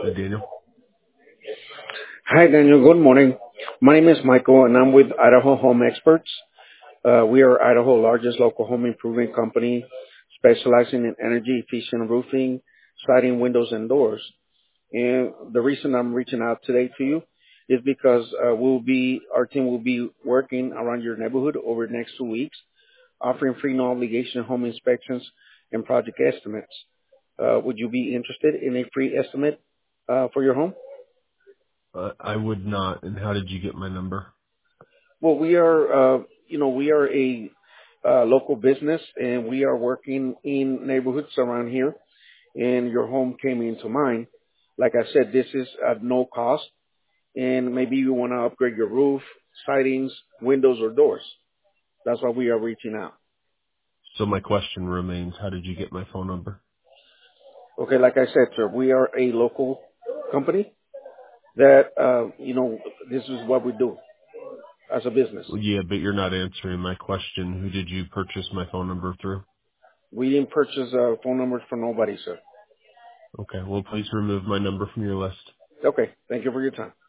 Daniel. Hi, Daniel. Good morning. My name is Michael, and I'm with Idaho Home Experts. We are Idaho's largest local home improvement company specializing in energy efficient roofing, siding, windows, and doors. And the reason I'm reaching out today to you is because our team will be working around your neighborhood over the next 2 weeks, offering free no obligation home inspections and project estimates. Would you be interested in a free estimate for your home? I would not. And how did you get my number? Well, we are a local business, and we are working in neighborhoods around here, and your home came into mind. Like I said, this is at no cost, and maybe you want to upgrade your roof, sidings, windows, or doors. That's why we are reaching out. So my question remains, how did you get my phone number? Okay, like I said, sir, we are a local company that, this is what we do as a business. Well, yeah, but you're not answering my question. Who did you purchase my phone number through? We didn't purchase phone numbers for nobody, sir. Okay, well, please remove my number from your list. Okay, thank you for your time.